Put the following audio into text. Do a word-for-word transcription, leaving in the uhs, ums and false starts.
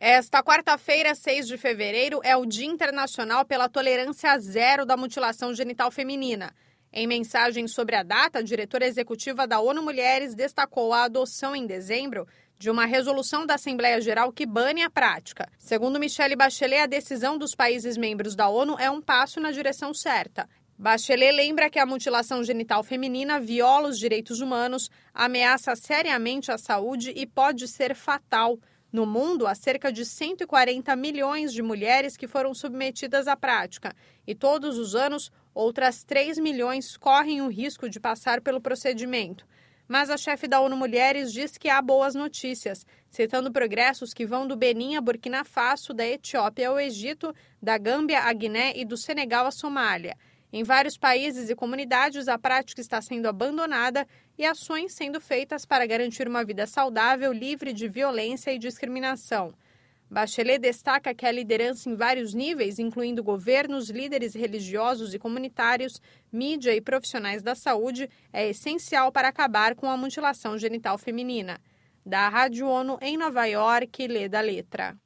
Esta quarta-feira, seis de fevereiro, é o Dia Internacional pela Tolerância Zero da Mutilação Genital Feminina. Em mensagem sobre a data, a diretora executiva da ONU Mulheres destacou a adoção em dezembro de uma resolução da Assembleia Geral que bane a prática. Segundo Michelle Bachelet, a decisão dos países membros da ONU é um passo na direção certa. Bachelet lembra que a mutilação genital feminina viola os direitos humanos, ameaça seriamente a saúde e pode ser fatal. No mundo, há cerca de cento e quarenta milhões de mulheres que foram submetidas à prática e todos os anos outras três milhões correm o risco de passar pelo procedimento. Mas a chefe da ONU Mulheres diz que há boas notícias, citando progressos que vão do Benin a Burkina Faso, da Etiópia ao Egito, da Gâmbia à Guiné e do Senegal à Somália. Em vários países e comunidades, a prática está sendo abandonada e ações sendo feitas para garantir uma vida saudável, livre de violência e discriminação. Bachelet destaca que a liderança em vários níveis, incluindo governos, líderes religiosos e comunitários, mídia e profissionais da saúde, é essencial para acabar com a mutilação genital feminina. Da Rádio ONU em Nova York, Leda Letra.